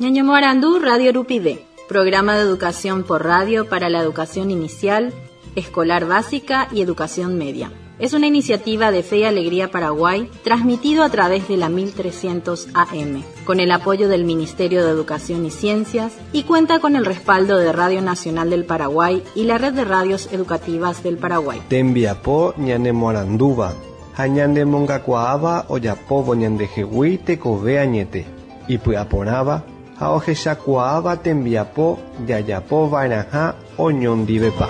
Ñañomoarandú Radio Rupide, programa de educación por radio para la educación inicial, escolar básica y educación media. Es una iniciativa de Fe y Alegría Paraguay, transmitido a través de la 1300 AM, con el apoyo del Ministerio de Educación y Ciencias, y cuenta con el respaldo de Radio Nacional del Paraguay y la Red de Radios Educativas del Paraguay. Tembiapó ñanemoaranduba, hañandemongakuaaba oyapobo ñandejehui tekove añete, ipyaporava ha ohechakuaaba tembiapó yayapo vainaha oñondivepa.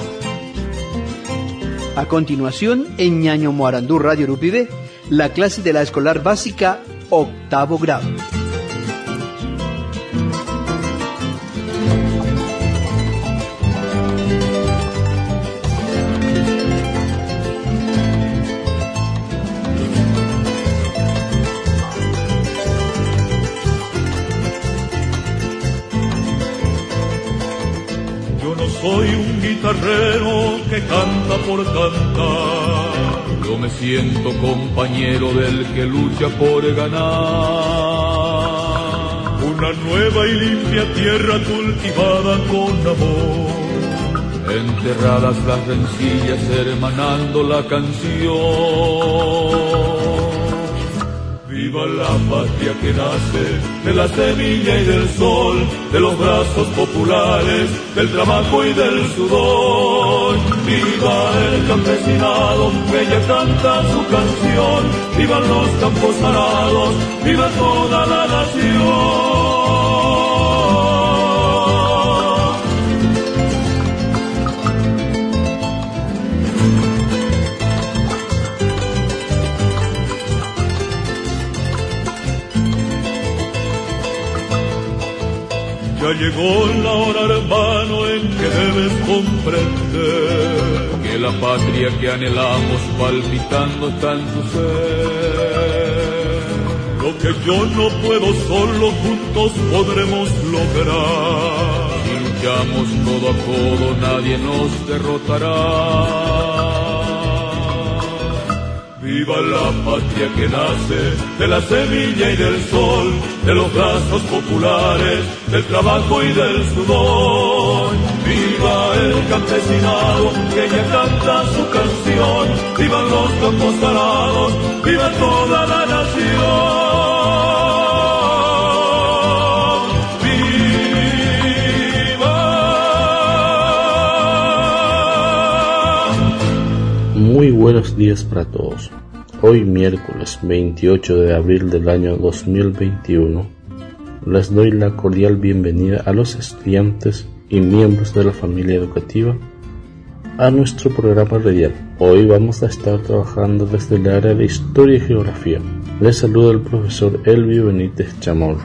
A continuación, en Ñañomoarandú Radio Rupide, la clase de la escolar básica, octavo grado. Soy un guitarrero que canta por cantar. Yo me siento compañero del que lucha por ganar. Una nueva y limpia tierra cultivada con amor. Enterradas las rencillas hermanando la canción. Viva la patria que nace de la semilla y del sol, de los brazos populares, del trabajo y del sudor. Viva el campesinado que ya canta su canción, vivan los campos arados, viva toda la nación. Ya llegó la hora, hermano, en que debes comprender que la patria que anhelamos palpitando está en tu ser. Lo que yo no puedo solo, juntos podremos lograr. Si luchamos codo a codo, nadie nos derrotará. Viva la patria que nace de la semilla y del sol, de los brazos populares, del trabajo y del sudor. Viva el campesinado que ya canta su canción, vivan los campos arados, viva toda la nación. Muy buenos días para todos. Hoy miércoles 28 de abril del año 2021 les doy la cordial bienvenida a los estudiantes y miembros de la familia educativa a nuestro programa radial. Hoy vamos a estar trabajando desde el área de Historia y Geografía. Les saluda el profesor Elvio Benítez Chamorro.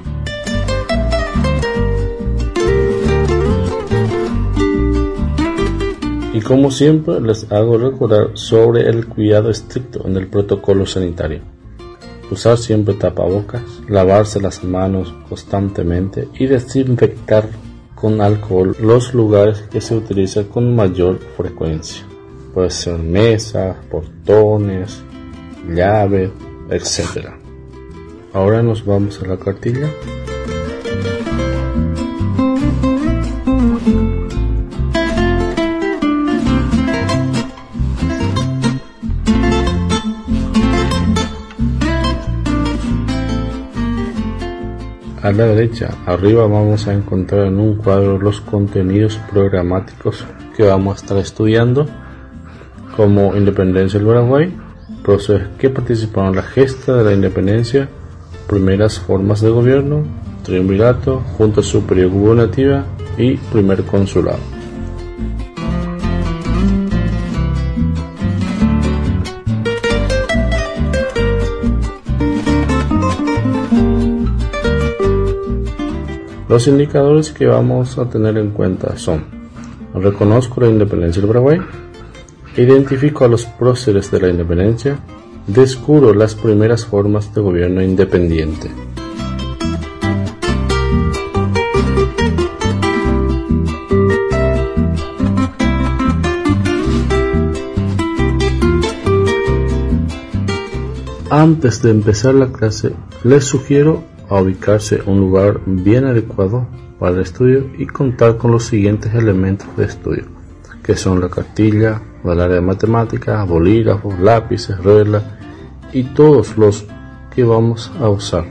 Y como siempre les hago recordar sobre el cuidado estricto en el protocolo sanitario. Usar siempre tapabocas, lavarse las manos constantemente y desinfectar con alcohol los lugares que se utilizan con mayor frecuencia. Puede ser mesas, portones, llaves, etc. Ahora nos vamos a la cartilla. A la derecha, arriba vamos a encontrar en un cuadro los contenidos programáticos que vamos a estar estudiando, como Independencia del Paraguay, procesos que participaron en la gesta de la independencia, primeras formas de gobierno, triunvirato, Junta Superior Gubernativa y primer consulado. Los indicadores que vamos a tener en cuenta son: reconozco la independencia del Paraguay, identifico a los próceres de la independencia, descubro las primeras formas de gobierno independiente. Antes de empezar la clase, les sugiero a ubicarse en un lugar bien adecuado para el estudio y contar con los siguientes elementos de estudio, que son la cartilla del área de matemáticas, bolígrafos, lápices, reglas y todos los que vamos a usar.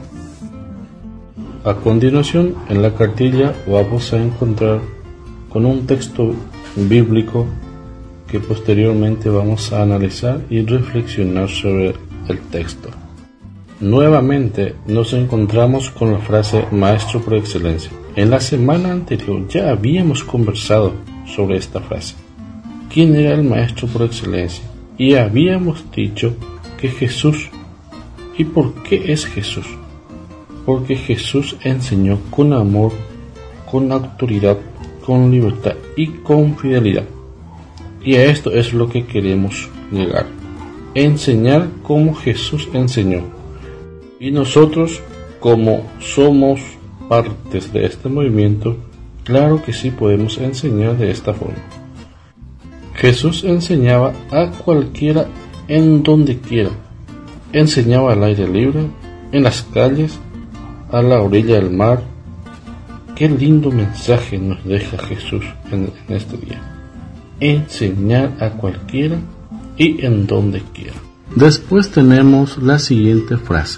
A continuación, en la cartilla vamos a encontrar con un texto bíblico que posteriormente vamos a analizar y reflexionar sobre el texto. Nuevamente nos encontramos con la frase maestro por excelencia. En la semana anterior ya habíamos conversado sobre esta frase. ¿Quién era el maestro por excelencia? Y habíamos dicho que Jesús. ¿Y por qué es Jesús? Porque Jesús enseñó con amor, con autoridad, con libertad y con fidelidad. Y a esto es lo que queremos llegar. Enseñar como Jesús enseñó. Y nosotros, como somos partes de este movimiento, claro que sí podemos enseñar de esta forma. Jesús enseñaba a cualquiera en donde quiera. Enseñaba al aire libre, en las calles, a la orilla del mar. Qué lindo mensaje nos deja Jesús en este día. Enseñar a cualquiera y en donde quiera. Después tenemos la siguiente frase.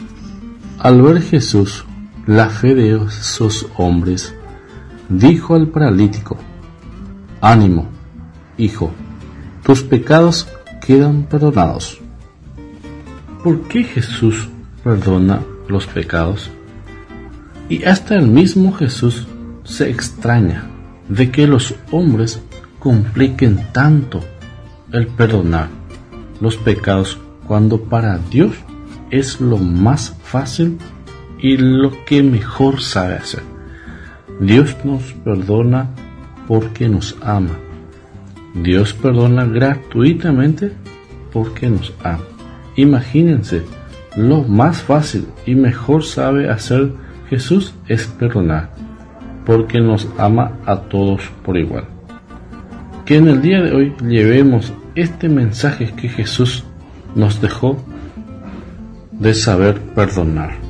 Al ver Jesús la fe de esos hombres, dijo al paralítico: ánimo, hijo, tus pecados quedan perdonados. ¿Por qué Jesús perdona los pecados? Y hasta el mismo Jesús se extraña de que los hombres compliquen tanto el perdonar los pecados cuando para Dios es lo más fácil y lo que mejor sabe hacer. Dios nos perdona porque nos ama. Dios perdona gratuitamente porque nos ama. Imagínense, lo más fácil y mejor sabe hacer Jesús es perdonar, porque nos ama a todos por igual. Que en el día de hoy llevemos este mensaje que Jesús nos dejó de saber perdonar.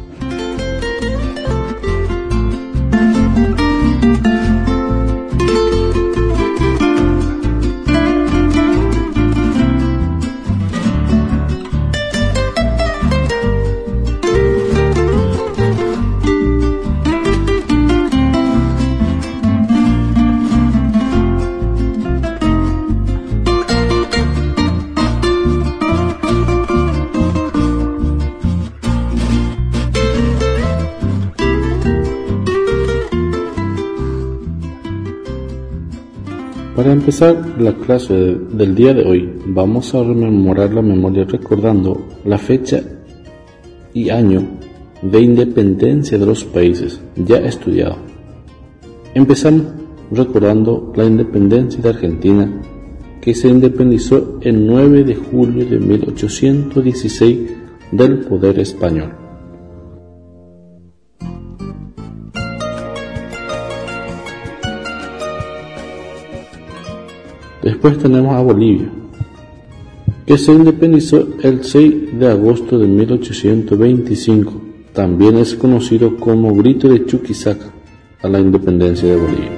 Para empezar la clase del día de hoy, vamos a rememorar la memoria recordando la fecha y año de independencia de los países ya estudiado. Empezamos recordando la independencia de Argentina, que se independizó el 9 de julio de 1816 del poder español. Después tenemos a Bolivia, que se independizó el 6 de agosto de 1825. También es conocido como Grito de Chuquisaca a la independencia de Bolivia.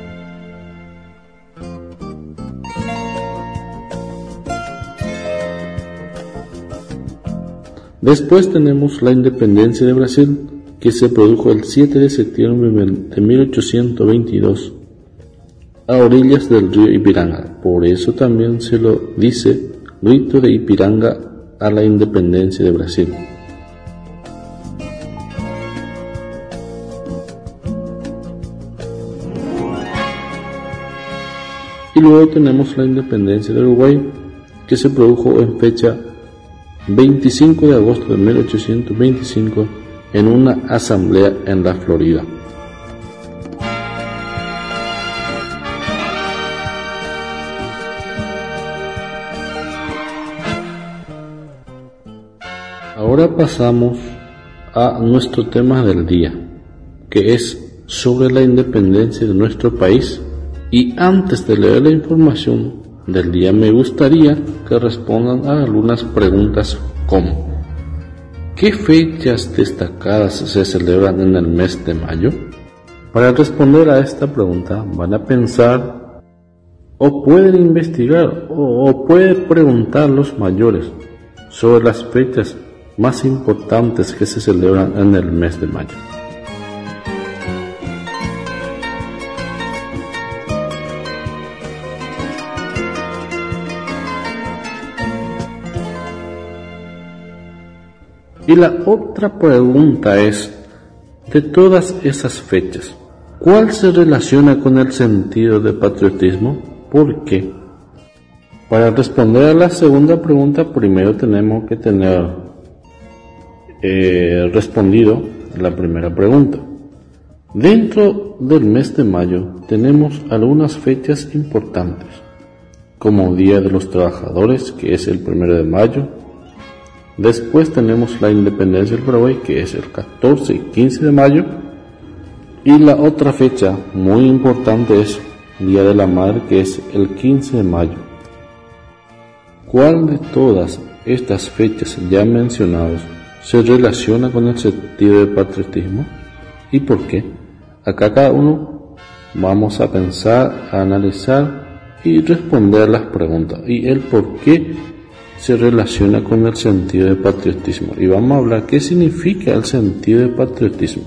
Después tenemos la independencia de Brasil, que se produjo el 7 de septiembre de 1822. A orillas del río Ipiranga, por eso también se lo dice Grito de Ipiranga a la independencia de Brasil. Y luego tenemos la independencia de Uruguay, que se produjo en fecha 25 de agosto de 1825 en una asamblea en la Florida. Ahora pasamos a nuestro tema del día, que es sobre la independencia de nuestro país. Y antes de leer la información del día, me gustaría que respondan a algunas preguntas como: ¿qué fechas destacadas se celebran en el mes de mayo? Para responder a esta pregunta van a pensar o pueden investigar o pueden preguntar los mayores sobre las fechas más importantes que se celebran en el mes de mayo. Y la otra pregunta es, de todas esas fechas, ¿cuál se relaciona con el sentido de patriotismo? ¿Por qué? Para responder a la segunda pregunta, primero tenemos que tener respondido la primera pregunta. Dentro del mes de mayo tenemos algunas fechas importantes, como Día de los Trabajadores, que es el 1 de mayo. Después tenemos la independencia del Paraguay, que es el 14 y 15 de mayo. Y la otra fecha muy importante es Día de la Madre, que es el 15 de mayo. ¿Cuál de todas estas fechas ya mencionadas se relaciona con el sentido de patriotismo? ¿Y por qué? Acá cada uno vamos a pensar, a analizar y responder las preguntas. Y el por qué se relaciona con el sentido de patriotismo. Y vamos a hablar qué significa el sentido de patriotismo.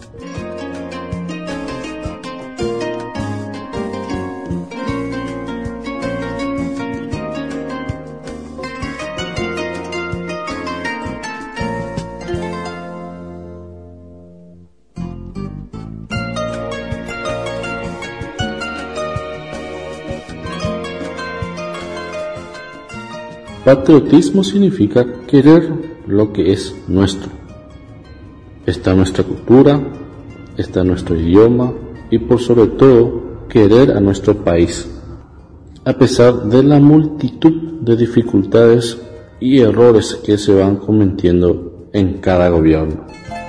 Patriotismo significa querer lo que es nuestro. Está nuestra cultura, está nuestro idioma y por sobre todo querer a nuestro país, a pesar de la multitud de dificultades y errores que se van cometiendo en cada gobierno.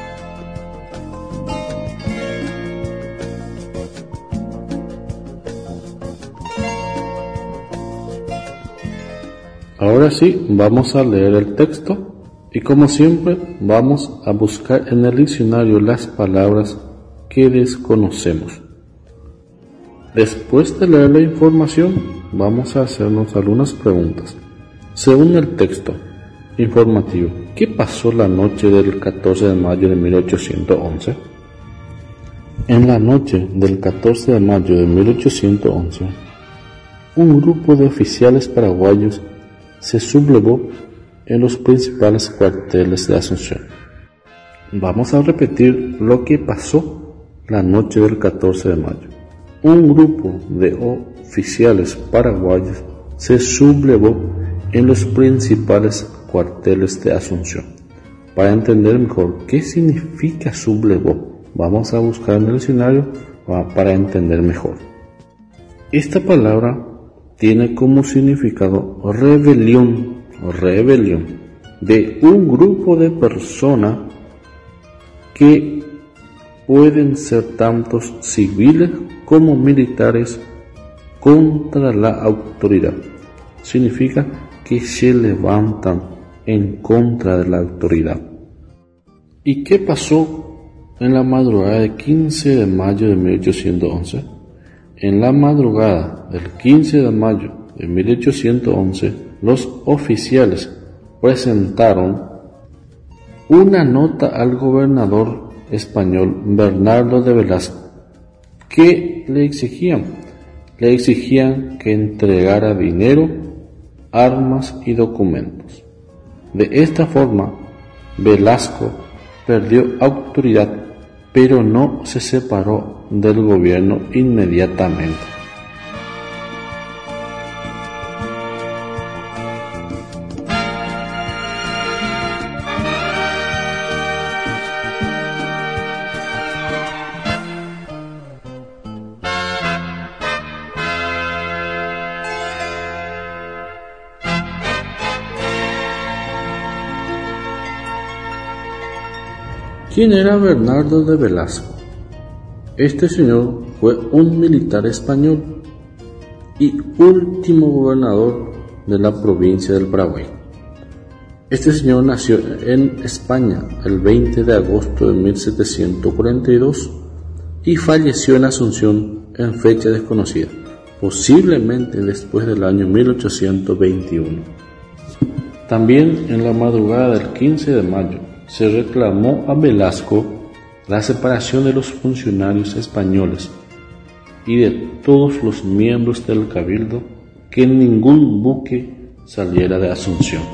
Ahora sí, vamos a leer el texto y como siempre vamos a buscar en el diccionario las palabras que desconocemos. Después de leer la información, vamos a hacernos algunas preguntas. Según el texto informativo, ¿qué pasó la noche del 14 de mayo de 1811? En la noche del 14 de mayo de 1811, un grupo de oficiales paraguayos se sublevó en los principales cuarteles de Asunción. Vamos a repetir lo que pasó la noche del 14 de mayo. Un grupo de oficiales paraguayos se sublevó en los principales cuarteles de Asunción. Para entender mejor qué significa sublevó, vamos a buscar en el diccionario para entender mejor. Esta palabra tiene como significado rebelión de un grupo de personas que pueden ser tantos civiles como militares contra la autoridad. Significa que se levantan en contra de la autoridad. ¿Y qué pasó en la madrugada del 15 de mayo de 1811? En la madrugada del 15 de mayo de 1811, los oficiales presentaron una nota al gobernador español Bernardo de Velasco que le exigían que entregara dinero, armas y documentos. De esta forma, Velasco perdió autoridad, pero no se separó del gobierno inmediatamente. ¿Quién era Bernardo de Velasco? Este señor fue un militar español y último gobernador de la provincia del Paraguay. Este señor nació en España el 20 de agosto de 1742 y falleció en Asunción en fecha desconocida, posiblemente después del año 1821. También en la madrugada del 15 de mayo se reclamó a Velasco la separación de los funcionarios españoles y de todos los miembros del cabildo, que ningún buque saliera de Asunción.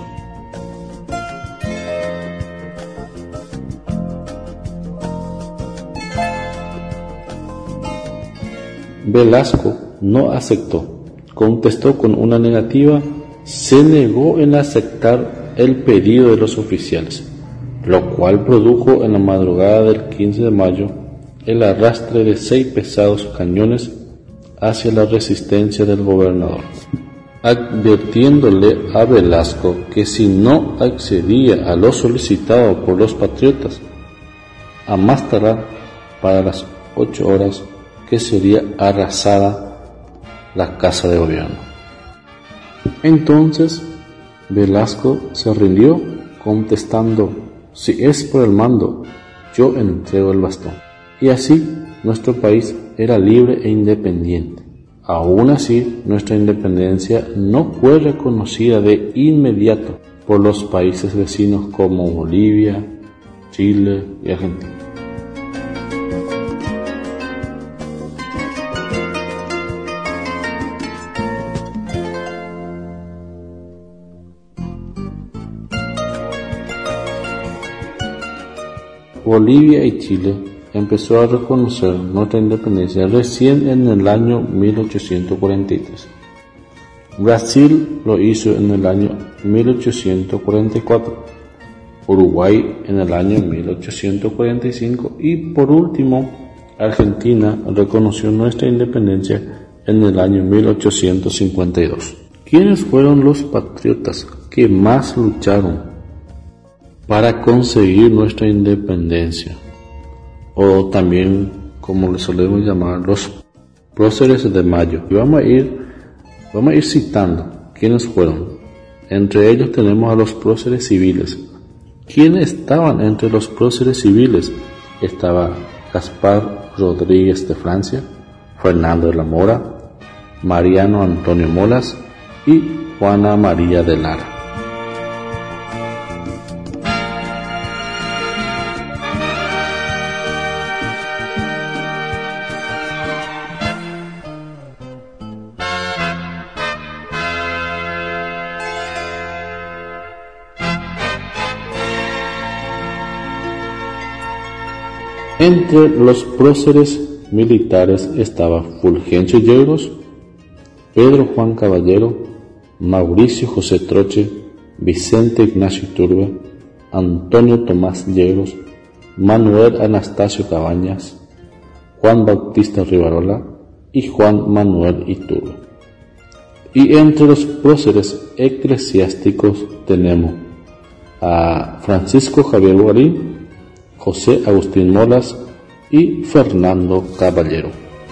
Velasco no aceptó, contestó con una negativa, se negó en aceptar el pedido de los oficiales, lo cual produjo en la madrugada del 15 de mayo el arrastre de 6 pesados cañones hacia la resistencia del gobernador, advirtiéndole a Velasco que si no accedía a lo solicitado por los patriotas, a más tardar para las 8 horas que sería arrasada la casa de gobierno. Entonces Velasco se rindió, contestando: si es por el mando, yo entrego el bastón. Y así nuestro país era libre e independiente. Aún así, nuestra independencia no fue reconocida de inmediato por los países vecinos como Bolivia, Chile y Argentina. Bolivia y Chile empezó a reconocer nuestra independencia recién en el año 1843. Brasil lo hizo en el año 1844, Uruguay en el año 1845 y por último Argentina reconoció nuestra independencia en el año 1852. ¿Quiénes fueron los patriotas que más lucharon para conseguir nuestra independencia? O también, como le solemos llamar, los próceres de mayo. Y vamos a ir citando quiénes fueron. Entre ellos tenemos a los próceres civiles. ¿Quiénes estaban entre los próceres civiles? Estaba Gaspar Rodríguez de Francia, Fernando de la Mora, Mariano Antonio Molas y Juana María de Lara. Entre los próceres militares estaba Fulgencio Yegros, Pedro Juan Caballero, Mauricio José Troche, Vicente Ignacio Iturbe, Antonio Tomás Yegros, Manuel Anastasio Cabañas, Juan Bautista Rivarola y Juan Manuel Iturbe. Y entre los próceres eclesiásticos tenemos a Francisco Javier Guarín, José Agustín Molas y Fernando Caballero.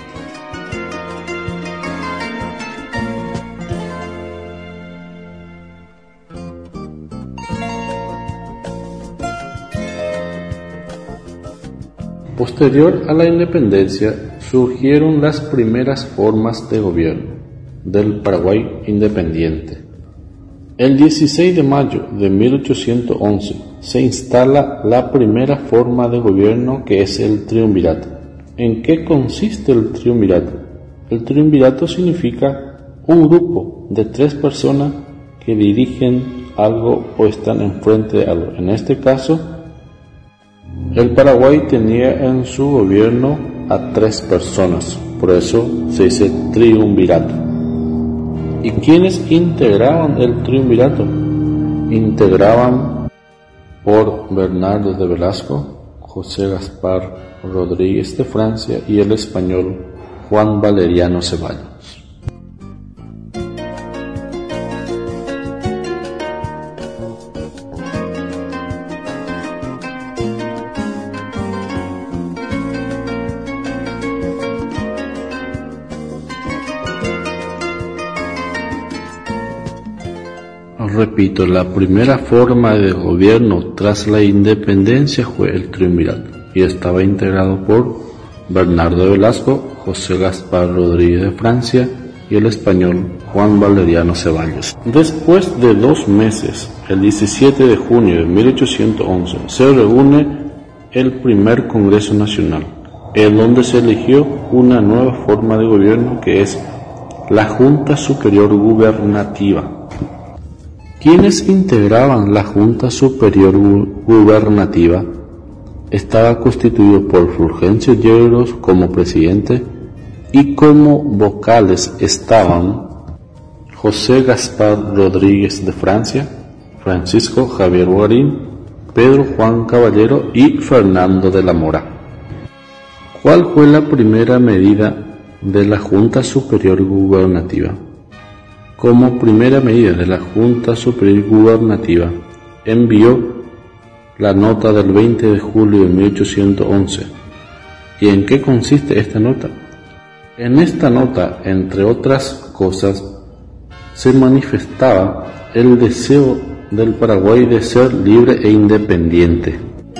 Posterior a la independencia surgieron las primeras formas de gobierno del Paraguay independiente. El 16 de mayo de 1811 se instala la primera forma de gobierno, que es el triunvirato. ¿En qué consiste el triunvirato? El triunvirato significa un grupo de 3 personas que dirigen algo o están enfrente de algo. En este caso, el Paraguay tenía en su gobierno a 3 personas, por eso se dice triunvirato. ¿Y quiénes integraban el triunvirato? Integraban por Bernardo de Velasco, José Gaspar Rodríguez de Francia y el español Juan Valeriano Ceballos. Repito, la primera forma de gobierno tras la independencia fue el triunvirato y estaba integrado por Bernardo de Velasco, José Gaspar Rodríguez de Francia y el español Juan Valeriano Ceballos. Después de 2 meses, el 17 de junio de 1811, se reúne el primer Congreso Nacional, en donde se eligió una nueva forma de gobierno que es la Junta Superior Gubernativa. ¿Quiénes integraban la Junta Superior Gubernativa? Estaba constituido por Fulgencio Yegros como presidente y como vocales estaban José Gaspar Rodríguez de Francia, Francisco Javier Bogarín, Pedro Juan Caballero y Fernando de la Mora. ¿Cuál fue la primera medida de la Junta Superior Gubernativa? Como primera medida de la Junta Superior Gubernativa, envió la nota del 20 de julio de 1811. ¿Y en qué consiste esta nota? En esta nota, entre otras cosas, se manifestaba el deseo del Paraguay de ser libre e independiente.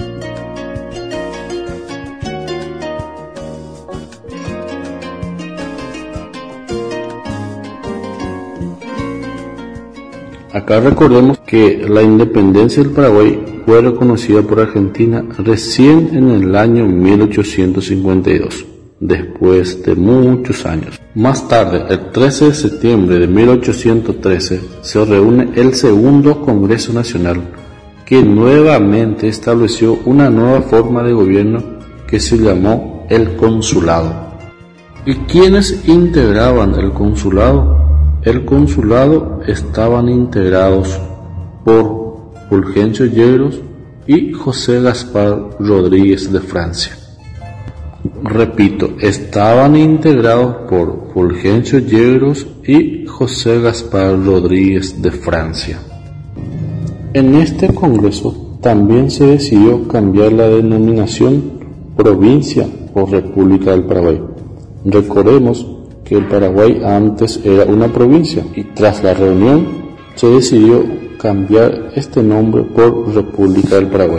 Acá recordemos que la independencia del Paraguay fue reconocida por Argentina recién en el año 1852, después de muchos años. Más tarde, el 13 de septiembre de 1813, se reúne el segundo Congreso Nacional, que nuevamente estableció una nueva forma de gobierno que se llamó el consulado. ¿Y quiénes integraban el consulado? El consulado estaban integrados por Fulgencio Yegros y José Gaspar Rodríguez de Francia. Repito, estaban integrados por Fulgencio Yegros y José Gaspar Rodríguez de Francia. En este congreso también se decidió cambiar la denominación provincia por República del Paraguay. Recordemos que el Paraguay antes era una provincia y tras la reunión se decidió cambiar este nombre por República del Paraguay.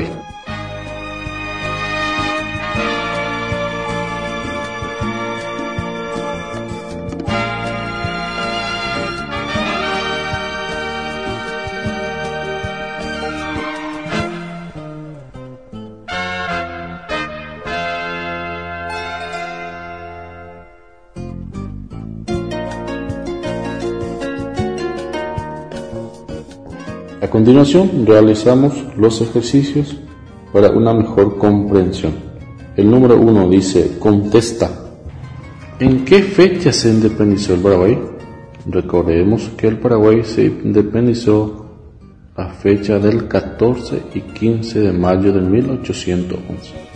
A continuación, realizamos los ejercicios para una mejor comprensión. El número 1 dice, contesta. ¿En qué fecha se independizó el Paraguay? Recordemos que el Paraguay se independizó a fecha del 14 y 15 de mayo de 1811.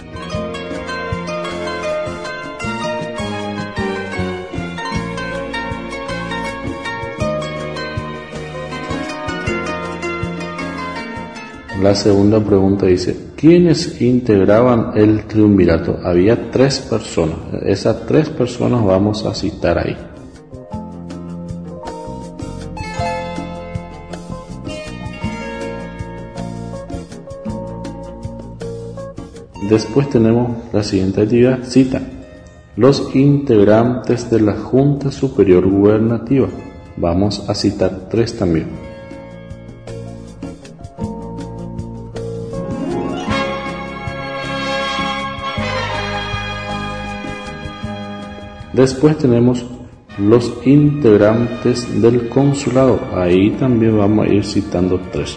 La segunda pregunta dice, ¿quiénes integraban el triunvirato? Había 3 personas. Esas 3 personas vamos a citar ahí. Después tenemos la siguiente actividad, cita. Los integrantes de la Junta Superior Gubernativa. Vamos a citar 3 también. Después tenemos los integrantes del consulado. Ahí también vamos a ir citando 3.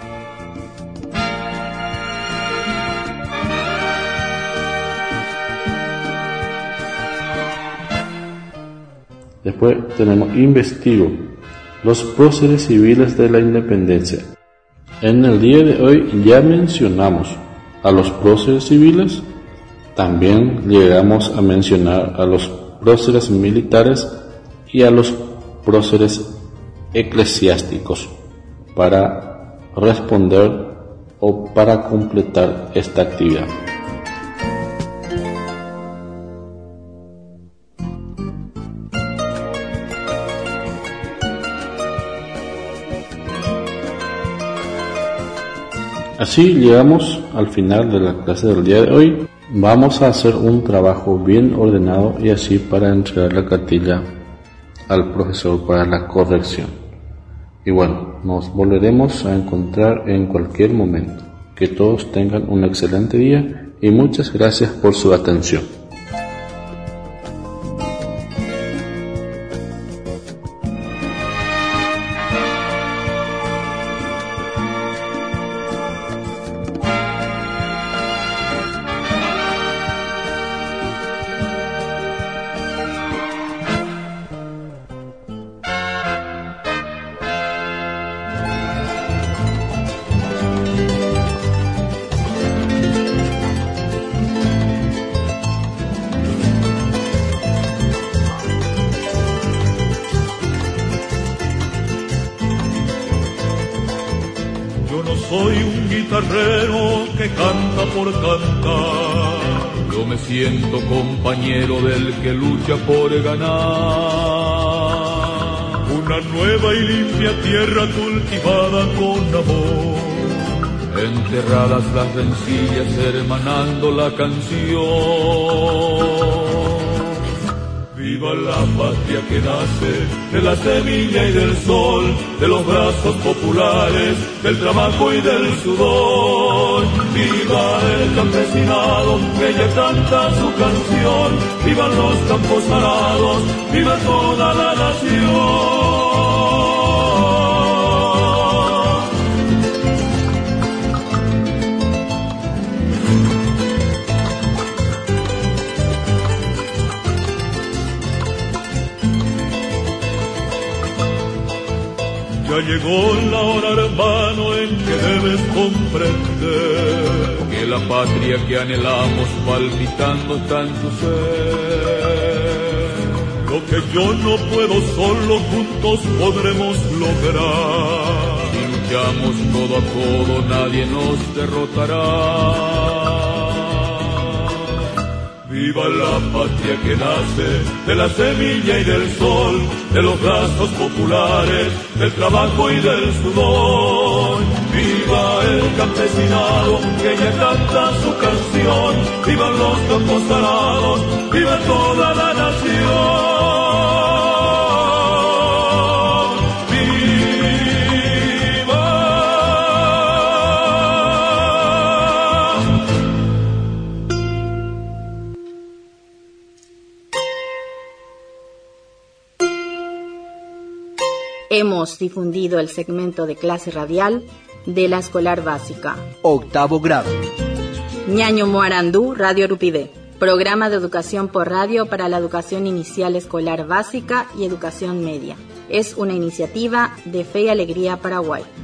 Después tenemos investigo. Los próceres civiles de la independencia. En el día de hoy ya mencionamos a los próceres civiles. También llegamos a mencionar a los próceres militares y a los próceres eclesiásticos para responder o para completar esta actividad. Así llegamos al final de la clase del día de hoy. Vamos a hacer un trabajo bien ordenado y así para entregar la cartilla al profesor para la corrección. Y bueno, nos volveremos a encontrar en cualquier momento. Que todos tengan un excelente día y muchas gracias por su atención. Soy un guitarrero que canta por cantar. Yo me siento compañero del que lucha por ganar. Una nueva y limpia tierra cultivada con amor. Enterradas las rencillas hermanando la canción. Viva la patria que nace de la semilla y del sol, de los brazos populares, del trabajo y del sudor. Viva el campesinado que ya canta su canción, vivan los campos arados, viva toda la nación. Ya llegó la hora, hermano, en que debes comprender que la patria que anhelamos palpitando está en tu ser. Lo que yo no puedo solo, juntos podremos lograr. Si luchamos codo a codo, nadie nos derrotará. Viva la patria que nace de la semilla y del sol, de los brazos populares, del trabajo y del sudor. Viva el campesinado que ya canta su canción, vivan los campos arados, viva toda la nación. Hemos difundido el segmento de clase radial de la escolar básica. Octavo grado. Ñaño Moarandú, Radio Rupidé. Programa de educación por radio para la educación inicial escolar básica y educación media. Es una iniciativa de Fe y Alegría Paraguay.